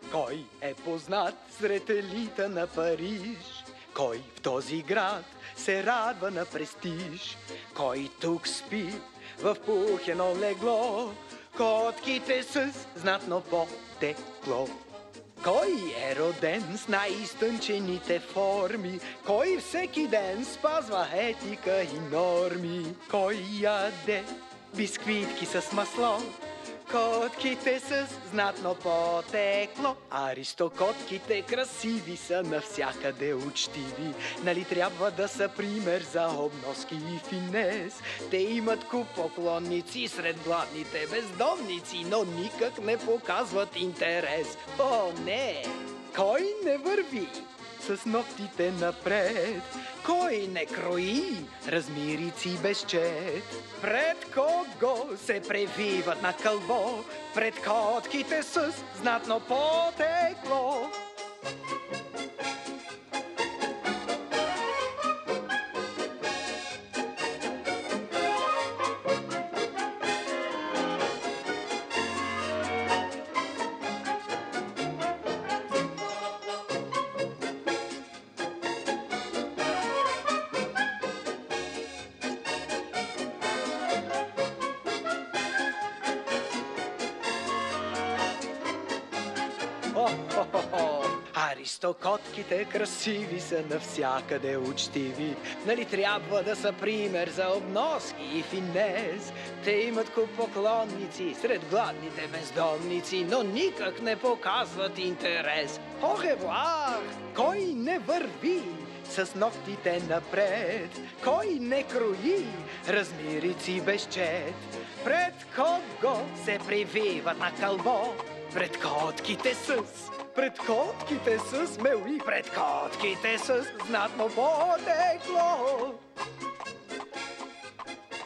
Кой е познат сред елита на Париж? Кой в този град се радва на престиж? Кой тук спи в пухено легло? Котките с знатно потекло. Кой е роден с най-изтънчените форми? Кой всеки ден спазва етика и норми? Кой яде бисквитки с масло? Котките с знатно потекло. Аристокотките красиви са, навсякъде учтиви. Нали трябва да са пример за обноски и финес? Те имат куп поклонници сред гладните бездомници, но никак не показват интерес. О, не! Кой не върви с ногтите напред? Кой не крои размирици без чет? Пред кого се превиват на кълбо? Пред котките с знатно потекло. Аристокотките красиви са, навсякъде учтиви. Нали трябва да са пример за обноски и финес? Те имат куп поклонници сред гладните бездомници, но никак не показват интерес. Au revoir! Кой не върви с ногтите напред? Кой не крои размирици без чет? Пред кого се прививат на кълбо? Пред котките с мели, пред котките с знатно потекло.